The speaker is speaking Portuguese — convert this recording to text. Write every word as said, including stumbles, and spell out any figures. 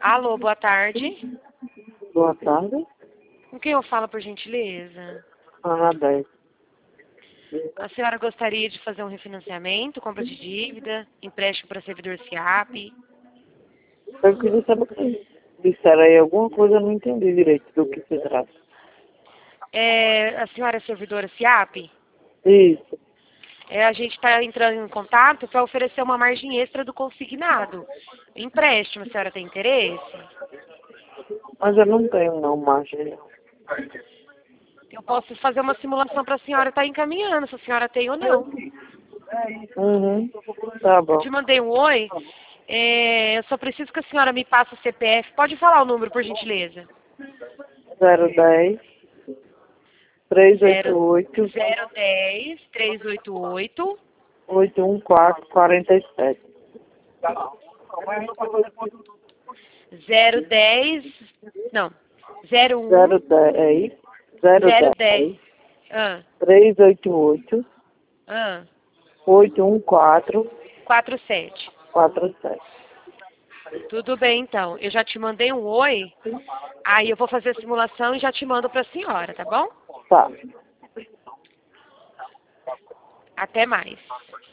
Alô, boa tarde. Boa tarde. Com quem eu falo, por gentileza? Ana dez. A senhora gostaria de fazer um refinanciamento, compra de dívida, empréstimo para servidor SIAP? Eu queria saber se disseram aí alguma coisa, eu não entendi direito do que se trata. É, a senhora é servidora SIAP? Isso. É, a gente está entrando em contato para oferecer uma margem extra do consignado. Empréstimo, a senhora tem interesse? Mas eu não tenho não, margem. Eu posso fazer uma simulação para a senhora estar encaminhando, se a senhora tem ou não. Uhum. Tá Eu bom. te mandei um oi. É, eu só preciso que a senhora me passe o C P F. Pode falar o número, por gentileza. zero dez, três oito Zero, oito, zero dez, três oito oito, oito um quatro, quatro sete. zero dez, não, zero um, zero dez, zero zero dez, dez, ah, três oito oito, ah, oito um quatro, quatro sete. quatro sete. Tudo bem, então. Eu já te mandei um oi, aí eu vou fazer a simulação e já te mando para a senhora, tá bom? Tá. Até mais.